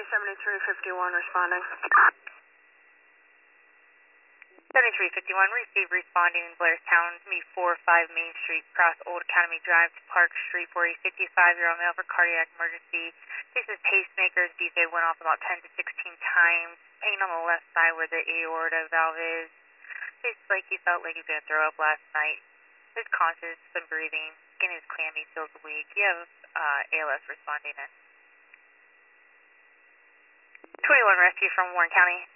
7351 responding. 7351, receive responding in Blairstown, me 45 Main Street, cross Old Academy Drive to Park Street for a 55-year-old male for cardiac emergency. This is pacemaker. DJ went off about 10 to 16 times. Pain on the left side where the aorta valve is. It's like he felt like he was going to throw up last night. His conscious, some breathing, skin is clammy, feels weak. You have ALS responding in. 21 rescue from Warren County.